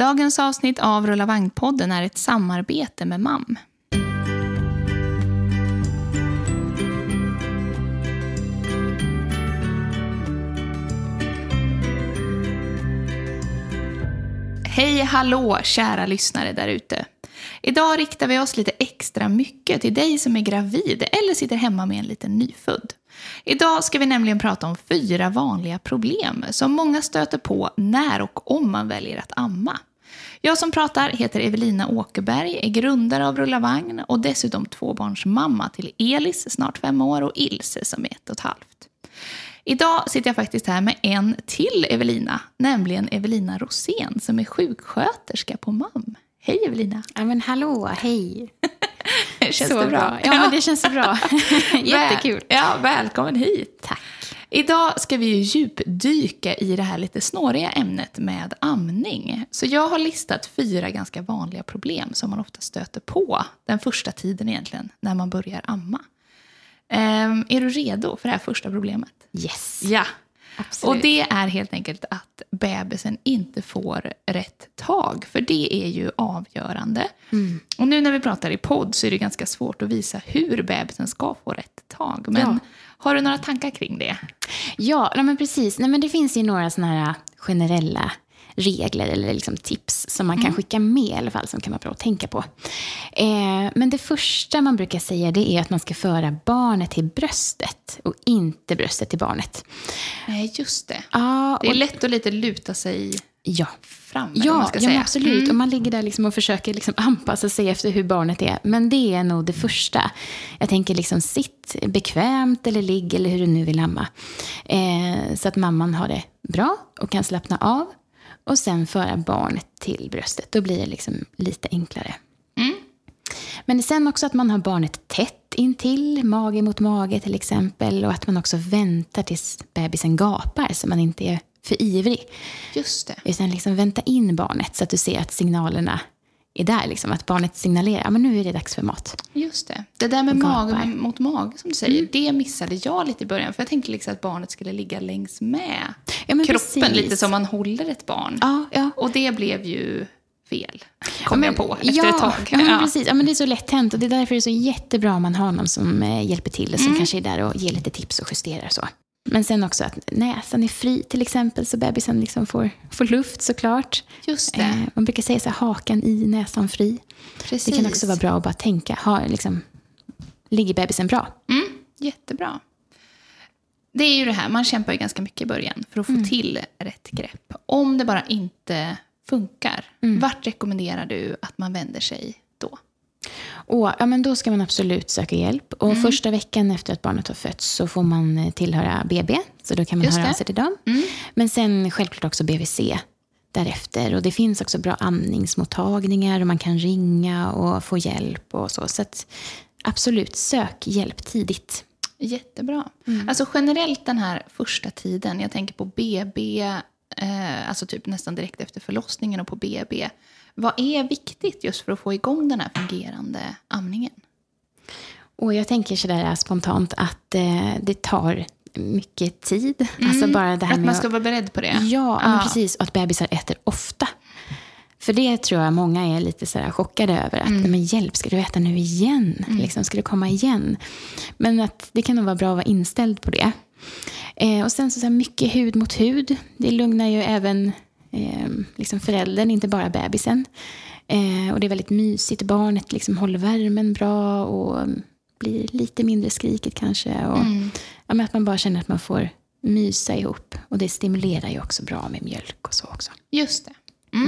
Dagens avsnitt av Rulla Vagn-podden är ett samarbete med MAM. Hej, hallå, kära lyssnare där ute. Idag riktar vi oss lite extra mycket till dig som är gravid eller sitter hemma med en liten nyfödd. Idag ska vi nämligen prata om 4 vanliga problem som många stöter på när och om man väljer att amma. Jag som pratar heter Evelina Åkerberg, är grundare av Rulla Vagn och dessutom 2-barnsmamma till Elis, snart 5 år, och Ilse som är 1,5. Idag sitter jag faktiskt här med en till Evelina, nämligen Evelina Rosén som är sjuksköterska på MAM. Hej Evelina. Ja men hallå, hej. Känns så det bra? Ja, men det känns så bra. Jättekul. Välkommen hit. Tack. Idag ska vi ju djupdyka i det här lite snåriga ämnet med amning. Så jag har listat 4 ganska vanliga problem som man ofta stöter på den första tiden egentligen när man börjar amma. Är du redo för det här första problemet? Yes. Ja. Absolut. Och det är helt enkelt att bebisen inte får rätt tag. För det är ju avgörande. Och nu när vi pratar i podd så är det ganska svårt att visa hur bebisen ska få rätt tag. Men har du några tankar kring det? Ja, men precis. Nej, men det finns ju några såna här generella regler eller liksom tips som man kan skicka med i alla fall, som kan vara bra att tänka på. Men det första man brukar säga, det är att man ska föra barnet till bröstet och inte bröstet till barnet. Nej, just det. Ja, det är lätt att lite luta sig fram. Ja, men absolut. Och man ligger där liksom och försöker liksom anpassa sig efter hur barnet är. Men det är nog det första. Jag tänker liksom sitt bekvämt eller ligg eller hur du nu vill amma. Så att mamman har det bra och kan slappna av. Och sen föra barnet till bröstet. Då blir det liksom lite enklare. Men sen också att man har barnet tätt intill, mage mot mage till exempel. Och att man också väntar tills bebisen gapar så man inte är för ivrig. Just det. Utan liksom vänta in barnet så att du ser att signalerna är där. Liksom, att barnet signalerar, men nu är det dags för mat. Just det. Det där med mage mot mage som du säger, det missade jag lite i början. För jag tänkte liksom att barnet skulle ligga längs med kroppen. Precis. Lite som man håller ett barn. Ja. Och det blev ju fel. Kom jag på efter ett tag. Ja, men precis. Ja, men det är så lätt hänt. Och det är därför det är så jättebra om man har någon som hjälper till. Och som kanske är där och ger lite tips och justerar så. Men sen också att näsan är fri till exempel. Så bebisen liksom får luft såklart. Just det. Man brukar säga så här, hakan i, näsan fri. Precis. Det kan också vara bra att bara tänka. Ligger bebisen bra? Jättebra. Det är ju det här, man kämpar ju ganska mycket i början för att få till rätt grepp. Om det bara inte funkar, vart rekommenderar du att man vänder sig då? Men då ska man absolut söka hjälp. Och första veckan efter att barnet har fötts så får man tillhöra BB. Så då kan man höra av sig till dem. Men sen självklart också BVC därefter. Och det finns också bra amningsmottagningar och man kan ringa och få hjälp och så. Så att absolut, sök hjälp tidigt. Jättebra. Alltså generellt den här första tiden, jag tänker på BB, alltså typ nästan direkt efter förlossningen och på BB. Vad är viktigt just för att få igång den här fungerande amningen? Och jag tänker sådär spontant att det tar mycket tid. Alltså bara det här att man ska vara beredd på det. Ja, men precis. Och att bebisar äter ofta. För det tror jag många är lite så här chockade över. Att, men hjälp, ska du äta nu igen? Liksom, ska du komma igen? Men att det kan nog vara bra att vara inställd på det. Och sen så här, mycket hud mot hud. Det lugnar ju även liksom föräldern, inte bara bebisen. Och det är väldigt mysigt. Barnet liksom håller värmen bra och blir lite mindre skrikigt kanske. Och men att man bara känner att man får mysa ihop. Och det stimulerar ju också bra med mjölk och så också. Just det.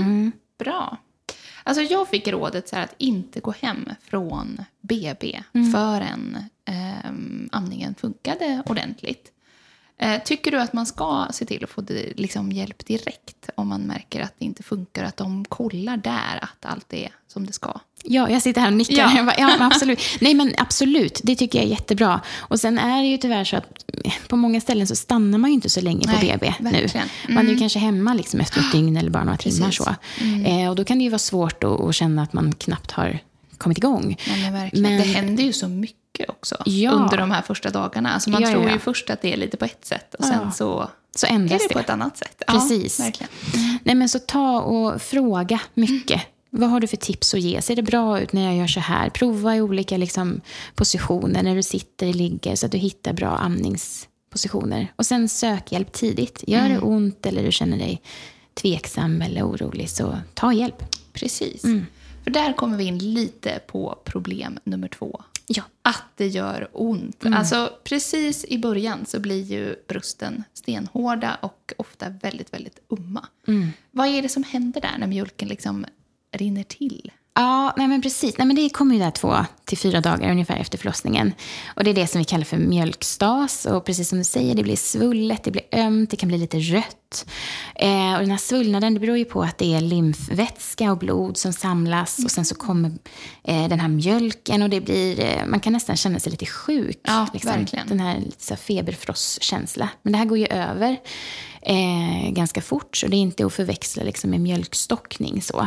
Bra. Alltså jag fick rådet så här att inte gå hem från BB förrän amningen funkade ordentligt. Tycker du att man ska se till att få liksom hjälp direkt om man märker att det inte funkar, att de kollar där att allt är som det ska? Ja, jag sitter här och nickar. Ja, men absolut. Nej, men absolut. Det tycker jag är jättebra. Och sen är det ju tyvärr så att på många ställen så stannar man ju inte så länge på BB nu. Man är ju kanske hemma liksom efter ett dygn eller bara några timmar så. Och då kan det ju vara svårt att känna att man knappt har kommit igång. Men verkligen. Det händer ju så mycket mycket också under de här första dagarna. Alltså man tror ju först att det är lite på ett sätt och sen så ändras är det på ett annat sätt. Precis. Ja, verkligen. Nej, men så ta och fråga mycket. Vad har du för tips att ge? Ser det bra ut när jag gör så här? Prova i olika liksom, positioner när du sitter och ligger så att du hittar bra amningspositioner. Och sen sök hjälp tidigt. Gör det ont eller du känner dig tveksam eller orolig, så ta hjälp. Precis. För där kommer vi in lite på problem nummer 2. Ja. Att det gör ont. Alltså precis i början så blir ju brösten stenhårda och ofta väldigt, väldigt umma. Vad är det som händer där när mjölken liksom rinner till? Ja, nej men precis. Nej, men det kommer ju där 2 till 4 dagar ungefär efter förlossningen. Och det är det som vi kallar för mjölkstas. Och precis som du säger, det blir svullet, det blir ömt, det kan bli lite rött. Och den här svullnaden, det beror ju på att det är lymfvätska och blod som samlas. Och sen så kommer den här mjölken och det blir, man kan nästan känna sig lite sjuk. Ja, liksom. verkligen. Den här så feberfrosskänsla. Men det här går ju över ganska fort. Så det är inte att förväxla liksom, med mjölkstockning så.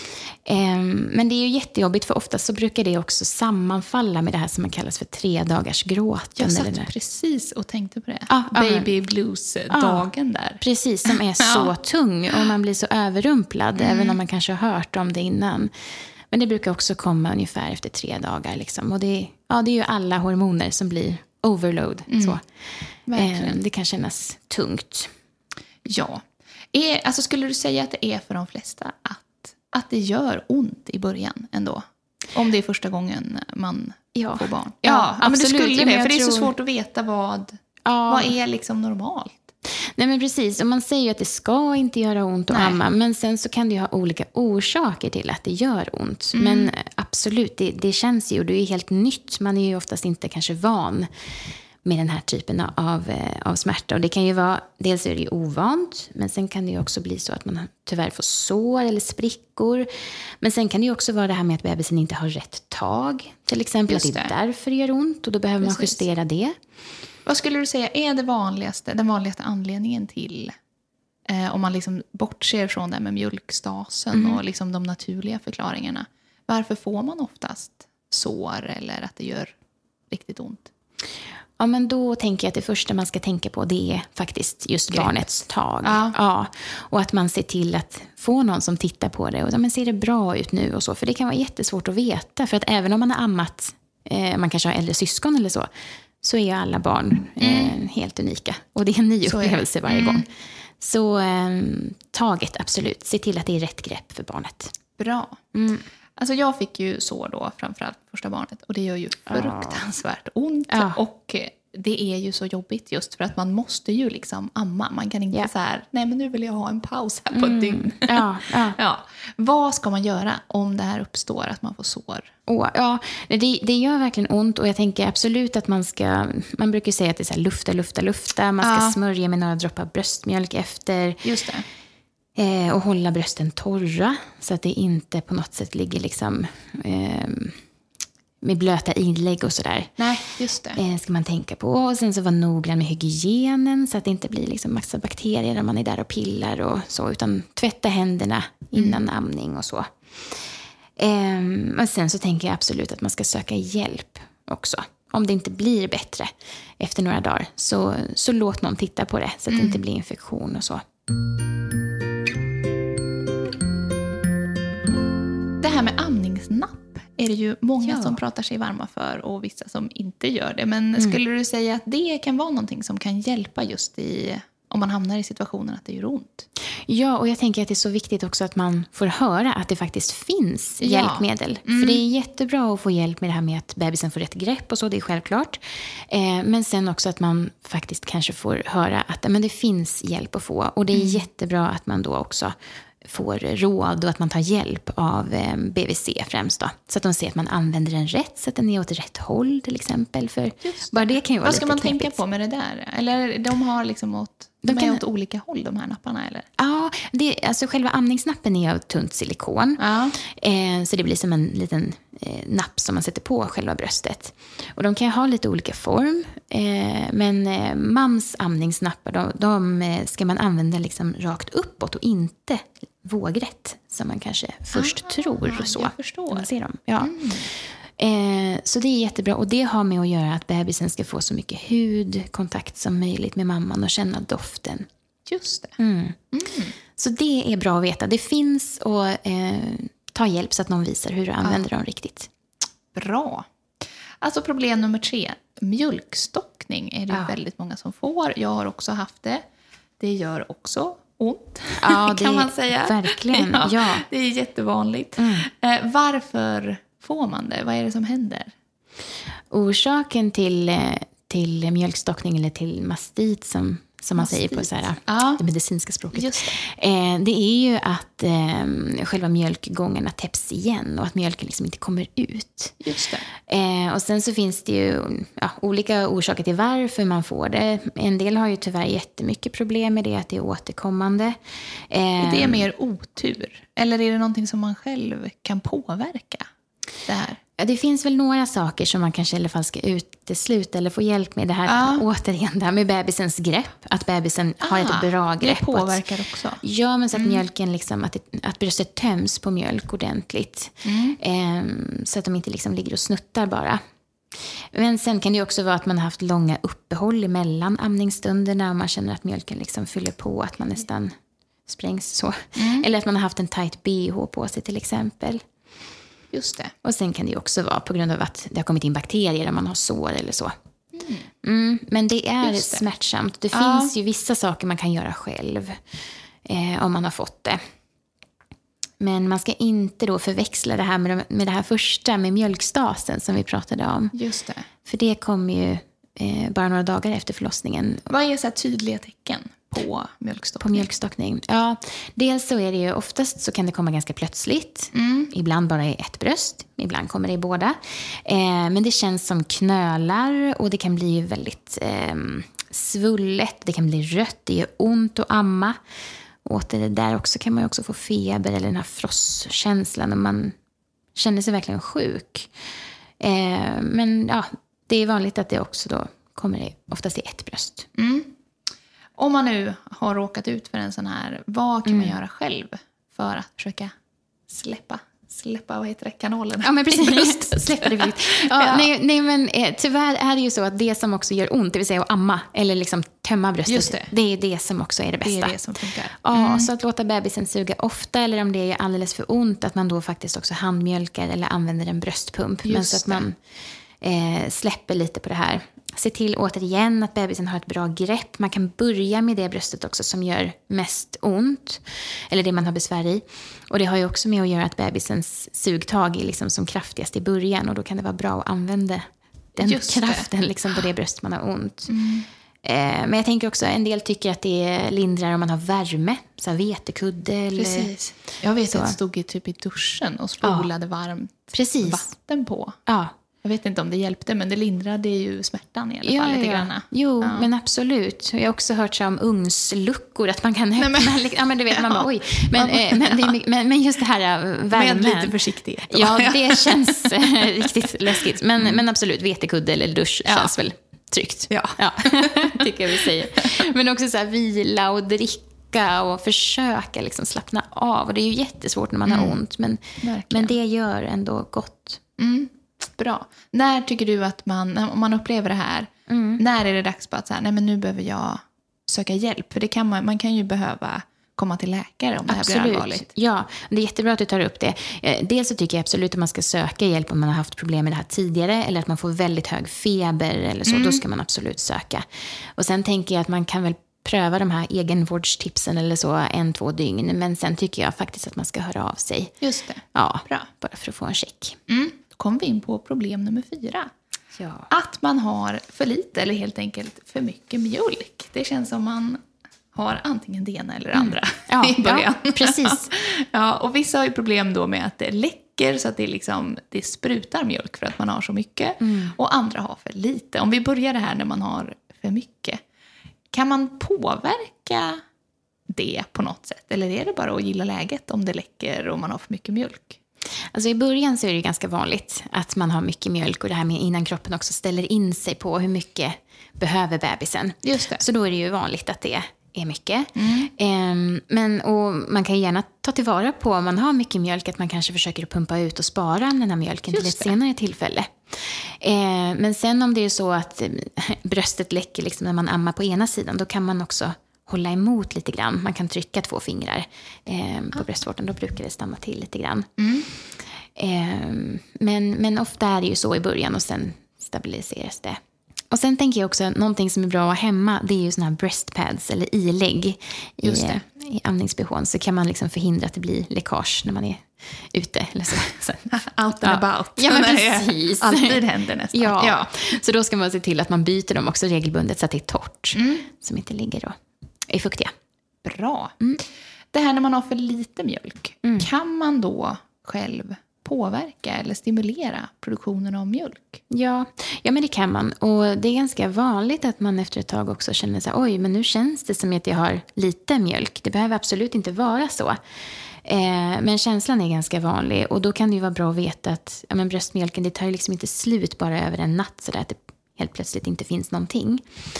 Men det är ju jättejobbigt för ofta så brukar det också sammanfalla med det här som man kallas för 3 dagars gråten. Jag satt precis och tänkte på det. Baby blues-dagen där. Precis, som är så tung och man blir så överrumplad även om man kanske har hört om det innan. Men det brukar också komma ungefär efter 3 dagar. Liksom. Och det är ju alla hormoner som blir overload. Så. Det kan kännas tungt. Ja. Alltså skulle du säga att det är för de flesta att det gör ont i början ändå? Om det är första gången man får barn. Ja, men det skulle det. För det är så svårt att veta vad är liksom normalt. Nej, men precis. Och man säger ju att det ska inte göra ont att amma. Men sen så kan det ju ha olika orsaker till att det gör ont. Men absolut, det känns ju. Och det är helt nytt. Man är ju oftast inte kanske van med den här typen av smärta. Och det kan ju vara, dels är det ju ovant, men sen kan det ju också bli så att man tyvärr får sår eller sprickor. Men sen kan det ju också vara det här med att bebisen inte har rätt tag. Till exempel att det är därför det gör ont och då behöver man justera det. Vad skulle du säga är den vanligaste anledningen till, om man liksom bortser från det med mjölkstasen och liksom de naturliga förklaringarna. Varför får man oftast sår eller att det gör riktigt ont? Ja, men då tänker jag att det första man ska tänka på det är faktiskt just barnets tag. Ja. Och att man ser till att få någon som tittar på det. Och men ser det bra ut nu och så. För det kan vara jättesvårt att veta. För att även om man har ammat, man kanske har äldre syskon eller så är ju alla barn helt unika. Och det är en ny upplevelse varje gång. Så taget, absolut. Se till att det är rätt grepp för barnet. Bra. Alltså jag fick ju så då framförallt första barnet. Och det gör ju fruktansvärt ont. Och det är ju så jobbigt just för att man måste ju liksom amma. Man kan inte så här, nej men nu vill jag ha en paus här på ett dygn. Vad ska man göra om det här uppstår att man får sår? Det gör verkligen ont och jag tänker absolut att man brukar säga att det är så här lufta. Man ska smörja med några droppar bröstmjölk efter. Just det. Och hålla brösten torra så att det inte på något sätt ligger liksom med blöta inlägg och sådär. Nej, just det. Ska man tänka på. Och sen så vara noggrann med hygienen så att det inte blir liksom massa bakterier när man är där och pillar och så. Utan tvätta händerna innan amning och så. Och sen så tänker jag absolut att man ska söka hjälp också. Om det inte blir bättre efter några dagar så låt någon titta på det så att det inte blir infektion och så. Det här med amningsnapp är det ju många som pratar sig varma för och vissa som inte gör det. Men skulle du säga att det kan vara någonting som kan hjälpa just om man hamnar i situationen att det gör ont? Ja, och jag tänker att det är så viktigt också att man får höra att det faktiskt finns hjälpmedel. För det är jättebra att få hjälp med det här med att bebisen får rätt grepp och så, det är självklart. Men sen också att man faktiskt kanske får höra att det finns hjälp att få. Och det är jättebra att man då också får råd och att man tar hjälp av BVC främst då. Så att de ser att man använder den rätt, så att den är åt rätt håll till exempel. För bara det kan ju vara vad ska man knepigt. tänka på med det där? Eller de har liksom åt olika håll de här napparna eller? Ja, alltså själva amningsnappen är av tunt silikon. Så det blir som en liten napp som man sätter på själva bröstet. Och de kan ha lite olika form. Men mams amningsnappar, de ska man använda liksom rakt uppåt och inte vågrätt som man kanske först tror. Så. Jag förstår. Man ser dem. Ja. Så det är jättebra. Och det har med att göra att bebisen ska få så mycket hudkontakt som möjligt med mamman och känna doften. Just det. Så det är bra att veta. Det finns och ta hjälp så att någon visar hur du använder dem riktigt. Bra. Alltså problem nummer 3. Mjölkstockning är det väldigt många som får. Jag har också haft det. Det gör också ont, kan man säga. Verkligen, ja. Det är jättevanligt. Varför får man det? Vad är det som händer? Orsaken till mjölkstockning eller till mastit som man säger på så här, det medicinska språket. Just det är ju att själva mjölkgångarna täpps igen och att mjölken liksom inte kommer ut. Just det. Och sen så finns det ju olika orsaker till varför man får det. En del har ju tyvärr jättemycket problem med det, att det är återkommande. Är det mer otur? Eller är det någonting som man själv kan påverka det här? Det finns väl några saker som man kanske i alla fall ska utesluta eller få hjälp med. Det här, återigen, det här med bebisens grepp. Att bebisen har ett bra grepp. Det påverkar också. Ja, men så att mjölken liksom, att bröstet töms på mjölk ordentligt. Så att de inte liksom ligger och snuttar bara. Men sen kan det också vara att man har haft långa uppehåll emellan amningsstunderna och man känner att mjölken liksom fyller på, att man nästan sprängs så. Eller att man har haft en tight BH på sig till exempel. Just det. Och sen kan det också vara på grund av att det har kommit in bakterier om man har sår eller så. Men det är smärtsamt. Det finns ju vissa saker man kan göra själv om man har fått det. Men man ska inte då förväxla det här med det här första, med mjölkstasen som vi pratade om. Just det. För det kommer ju bara några dagar efter förlossningen. Vad är så här tydliga tecken på mjölkstockning? På mjölkstockning. Ja, dels så är det ju oftast så kan det komma ganska plötsligt. Ibland bara i ett bröst, ibland kommer det i båda. Men det känns som knölar och det kan bli ju väldigt svullet. Det kan bli rött, det gör ont att amma. Och det där också kan man ju också få feber eller den här frostkänslan när man känner sig verkligen sjuk. Men ja, det är vanligt att det också då kommer oftast i ett bröst. Om man nu har råkat ut för en sån här, vad kan man göra själv för att försöka släppa, vad heter det, kanalerna? Ja, men precis. Släppa det vilt. Nej, men tyvärr är det ju så att det som också gör ont, det vill säga att amma eller liksom tömma bröstet, det är det som också är det bästa. Det är det som funkar. Ja, så att låta bebisen suga ofta, eller om det är alldeles för ont, att man då faktiskt också handmjölkar eller använder en bröstpump. Men så att man släpper lite på det här. Se till återigen att bebisen har ett bra grepp. Man kan börja med det bröstet också som gör mest ont. Eller det man har besvär i. Och det har ju också med att göra att bebisens sugtag är liksom som kraftigast i början. Och då kan det vara bra att använda den kraften liksom på det bröst man har ont. Men jag tänker också, en del tycker att det lindrar om man har värme. Så här vetekudde eller... Precis. Jag vet att jag stod i duschen och spolade varmt vatten på. Ja. Jag vet inte om det hjälpte, men det lindrade ju smärtan i alla fall lite grann. Jo, men absolut. Jag har också hört så om ugnsluckor, att man kan öppna. Men du vet, man bara, oj. Men just det här värmen. Med lite försiktighet. Ja, det känns riktigt läskigt. Men absolut, vetekudde eller dusch känns väl tryggt. Ja. Tycker jag vi säger. Men också så här vila och dricka och försöka liksom slappna av. Och det är ju jättesvårt när man har ont. Men det gör ändå gott. Bra. När tycker du att om man upplever det här, när är det dags på att så här, nej men nu behöver jag söka hjälp? För det kan man kan ju behöva komma till läkare om det här blir allvarligt. Ja, det är jättebra att du tar upp det. Dels så tycker jag absolut att man ska söka hjälp om man har haft problem med det här tidigare, eller att man får väldigt hög feber eller så. Då ska man absolut söka. Och sen tänker jag att man kan väl pröva de här egenvårdstipsen eller så 1-2 dygn. Men sen tycker jag faktiskt att man ska höra av sig. Just det. Ja, bra. Bara för att få en check. Då kommer vi in på problem nummer 4. Ja. Att man har för lite eller helt enkelt för mycket mjölk. Det känns som man har antingen det ena eller det andra i början. Ja, precis. Och vissa har ju problem då med att det läcker så att det sprutar mjölk för att man har så mycket. Och andra har för lite. Om vi börjar det här när man har för mycket. Kan man påverka det på något sätt? Eller är det bara att gilla läget om det läcker och man har för mycket mjölk? Alltså i början så är det ganska vanligt att man har mycket mjölk, och det här med innan kroppen också ställer in sig på hur mycket behöver bebisen. Just det. Så då är det ju vanligt att det är mycket. Och man kan gärna ta tillvara på om man har mycket mjölk, att man kanske försöker pumpa ut och spara den här mjölken till ett senare tillfälle. Men sen om det är så att bröstet läcker liksom när man ammar på ena sidan, då kan man också hålla emot lite grann. Man kan trycka 2 fingrar på bröstvårtan, då brukar det stanna till lite grann. Men ofta är det ju så i början och sen stabiliseras det. Och sen tänker jag också, någonting som är bra att ha hemma, det är ju såna här breastpads eller ilägg i amningsbehån. Så kan man liksom förhindra att det blir läckage när man är ute. Eller så. Out and about. Ja, men precis. Alltid händer nästan. Ja. Så då ska man se till att man byter dem också regelbundet så att det är torrt. Som inte ligger då är fuktiga. Bra. Det här när man har för lite mjölk, kan man då själv påverka eller stimulera produktionen av mjölk? Ja, men det kan man. Och det är ganska vanligt att man efter ett tag också känner så här, oj, men nu känns det som att jag har lite mjölk. Det behöver absolut inte vara så. Men känslan är ganska vanlig. Och då kan det ju vara bra att veta att bröstmjölken, det tar ju liksom inte slut bara över en natt så där att det helt plötsligt inte finns någonting.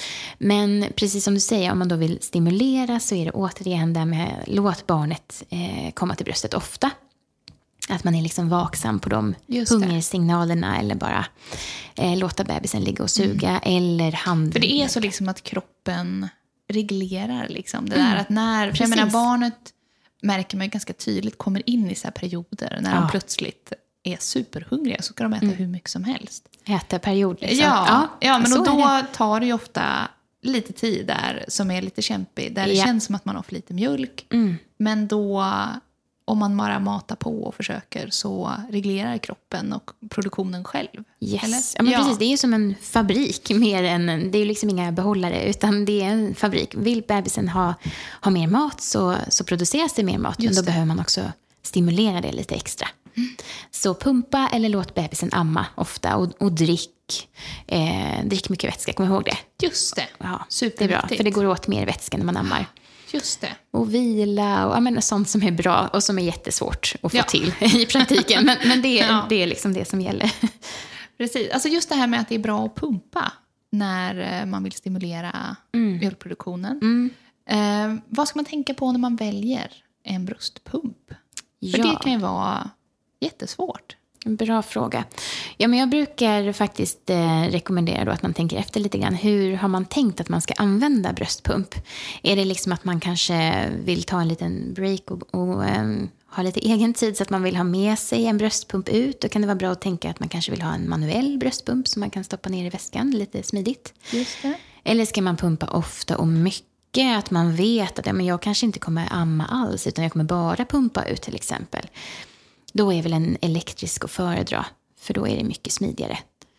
Men precis som du säger, om man då vill stimulera så är det återigen där med låt barnet komma till bröstet ofta. Att man är liksom vaksam på de hungersignalerna eller bara låta bebisen ligga och suga eller hand. För det är så liksom att kroppen reglerar liksom det där att när jag menar, barnet märker man ju ganska tydligt kommer in i så här perioder när de plötsligt är superhungriga, så ska de äta hur mycket som helst. Äta period liksom. Ja, men och då tar det ju ofta lite tid där som är lite kämpig. Där det känns som att man har för lite mjölk. Men då, om man bara matar på och försöker, så reglerar kroppen och produktionen själv. Yes. Eller? Ja, men precis. Det är ju som en fabrik mer än det är ju liksom inga behållare, utan det är en fabrik. Vill bebisen ha mer mat så produceras det mer mat. Men då behöver man också stimulera det lite extra. Så pumpa eller låt bebisen amma ofta och drick mycket vätska, kom ihåg det. Just det. Ja, det är bra, för det går åt mer vätska när man ammar. Just det. Och vila och sånt som är bra och som är jättesvårt att få till i praktiken. Men det är liksom det som gäller. Precis. Alltså just det här med att det är bra att pumpa när man vill stimulera mjölkproduktionen. Vad ska man tänka på när man väljer en bröstpump? För det kan ju vara jättesvårt. Bra fråga. Ja, men jag brukar faktiskt rekommendera då att man tänker efter lite grann. Hur har man tänkt att man ska använda bröstpump? Är det liksom att man kanske vill ta en liten break och ha lite egen tid så att man vill ha med sig en bröstpump ut? Då kan det vara bra att tänka att man kanske vill ha en manuell bröstpump som man kan stoppa ner i väskan lite smidigt. Just det. Eller ska man pumpa ofta och mycket? Att man vet att jag kanske inte kommer amma alls utan jag kommer bara pumpa ut till exempel. Då är väl en elektrisk att föredra. För då är det mycket smidigare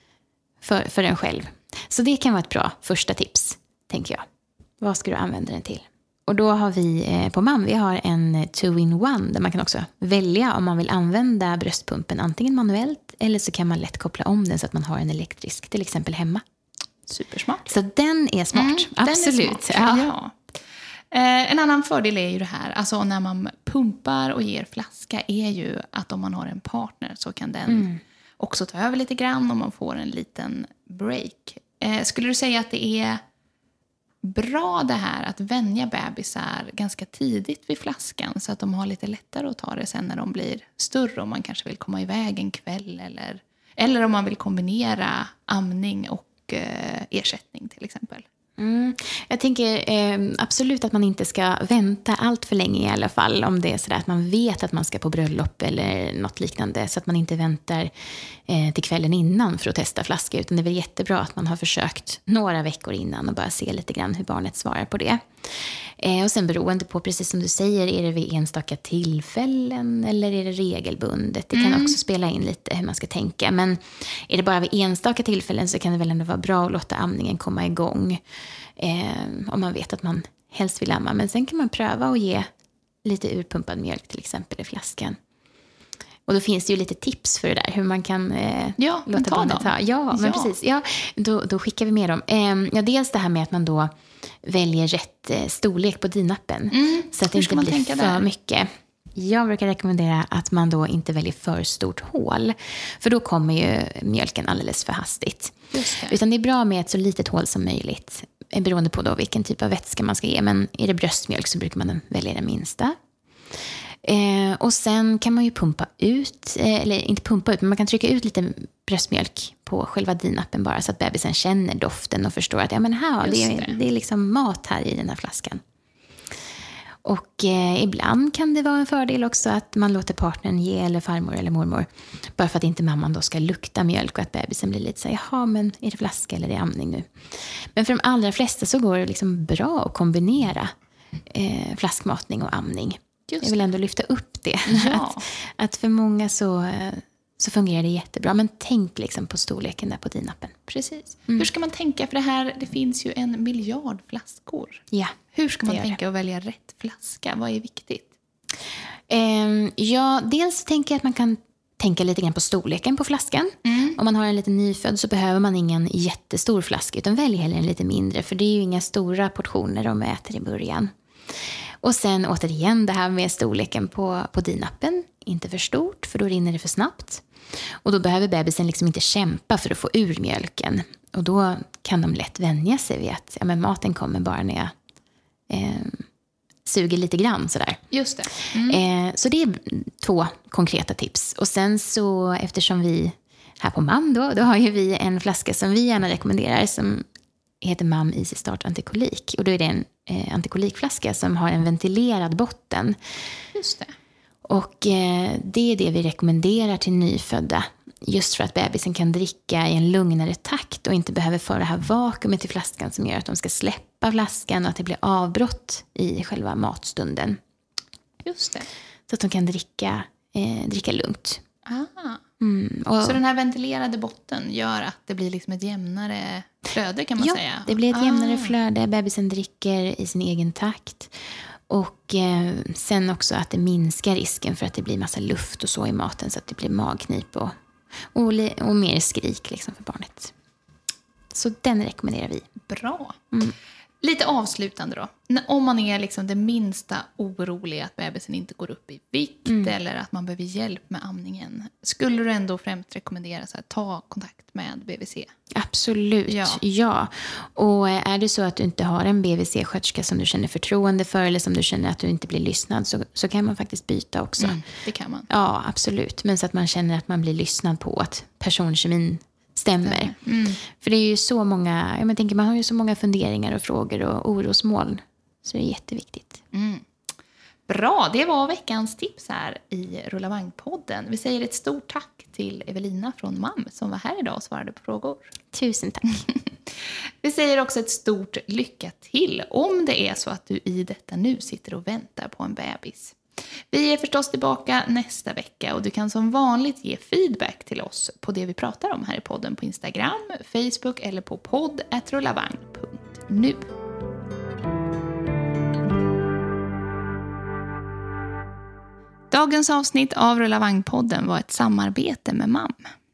för en själv. Så det kan vara ett bra första tips, tänker jag. Vad ska du använda den till? Och då har vi på MAM, vi har en 2-in-1 där man kan också välja om man vill använda bröstpumpen antingen manuellt eller så kan man lätt koppla om den så att man har en elektrisk till exempel hemma. Supersmart. Så den är smart, absolut. Den är smart. Ja. En annan fördel är ju det här, alltså när man pumpar och ger flaska, är ju att om man har en partner så kan den också ta över lite grann och man får en liten break. Skulle du säga att det är bra det här att vänja bebisar ganska tidigt vid flaskan så att de har lite lättare att ta det sen när de blir större, om man kanske vill komma iväg en kväll eller om man vill kombinera amning och ersättning till exempel? Jag tänker absolut att man inte ska vänta allt för länge i alla fall, om det är sådär att man vet att man ska på bröllop eller något liknande, så att man inte väntar till kvällen innan för att testa flaska, utan det är väl jättebra att man har försökt några veckor innan och bara se lite grann hur barnet svarar på det. Och sen beroende på, precis som du säger, är det vid enstaka tillfällen eller är det regelbundet? Det kan också spela in lite hur man ska tänka. Men är det bara vid enstaka tillfällen så kan det väl ändå vara bra att låta amningen komma igång. Om man vet att man helst vill amma. Men sen kan man pröva att ge lite urpumpad mjölk till exempel i flaskan. Och då finns det ju lite tips för det där. Hur man kan låta barnet ta. Ja, men precis. Ja, då skickar vi med dem. Dels det här med att man då väljer rätt storlek på dinappen. Så att det inte blir för mycket. Jag brukar rekommendera att man då inte väljer för stort hål. För då kommer ju mjölken alldeles för hastigt. Utan det är bra med ett så litet hål som möjligt. beroende på då vilken typ av vätska man ska ge. Men är det bröstmjölk så brukar man välja den minsta. Och sen kan man ju pumpa ut, eller inte pumpa ut, men man kan trycka ut lite bröstmjölk på själva DIN-appen bara, så att bebisen känner doften och förstår att det är liksom mat här i den här flaskan. Och ibland kan det vara en fördel också att man låter partnern ge, eller farmor eller mormor, bara för att inte mamman då ska lukta mjölk och att bebisen blir lite så här, jaha, men är det flaska eller är det amning nu? Men för de allra flesta så går det liksom bra att kombinera flaskmatning och amning. Jag vill ändå lyfta upp det. Ja. att för många så fungerar det jättebra. Men tänk liksom på storleken där på DIN-appen. Precis. Hur ska man tänka? För det finns ju 1 miljard flaskor. Ja. Hur ska man tänka att välja rätt flaska? Vad är viktigt? Dels tänker jag att man kan tänka lite grann på storleken på flaskan. Om man har en liten nyfödd så behöver man ingen jättestor flaska, utan välj hellre en lite mindre. För det är ju inga stora portioner de äter i början. Och sen återigen det här med storleken på DIN-appen. Inte för stort, för då rinner det för snabbt. Och då behöver bebisen liksom inte kämpa för att få ur mjölken. Och då kan de lätt vänja sig vid att maten kommer bara när jag suger lite grann sådär. Just det. Så det är 2 konkreta tips. Och sen så, eftersom vi här på MAM då har ju vi en flaska som vi gärna rekommenderar som heter MAM Easy Start Antikolik. Och då är det en antikolikflaska som har en ventilerad botten. Just det. Och det är det vi rekommenderar till nyfödda. Just för att bebisen kan dricka i en lugnare takt och inte behöver få det här vakuumet i flaskan som gör att de ska släppa flaskan och att det blir avbrott i själva matstunden. Just det. Så att de kan dricka lugnt. Så den här ventilerade botten gör att det blir liksom ett jämnare flöde, kan man säga? Ja, det blir ett jämnare flöde. Bebisen dricker i sin egen takt. Och sen också att det minskar risken för att det blir massa luft och så i maten, så att det blir magknip och mer skrik liksom för barnet. Så den rekommenderar vi. Bra. Lite avslutande då. Om man är liksom det minsta orolig att bebisen inte går upp i vikt eller att man behöver hjälp med amningen, skulle du ändå främst rekommendera så här, ta kontakt med BVC? Absolut, ja. Och är det så att du inte har en BVC-sköterska som du känner förtroende för, eller som du känner att du inte blir lyssnad, så kan man faktiskt byta också. Det kan man. Ja, absolut. Men så att man känner att man blir lyssnad på, att personkemin stämmer. För det är ju så många, jag tänker, man har ju så många funderingar och frågor och orosmoln. Så det är jätteviktigt. Bra, det var veckans tips här i Rullavagn-podden. Vi säger ett stort tack till Evelina från MAM som var här idag och svarade på frågor. Tusen tack. Vi säger också ett stort lycka till om det är så att du i detta nu sitter och väntar på en bebis. Vi är förstås tillbaka nästa vecka och du kan som vanligt ge feedback till oss på det vi pratar om här i podden på Instagram, Facebook eller på podd@rullavagn.nu. Dagens avsnitt av Rullavagn-podden var ett samarbete med MAM.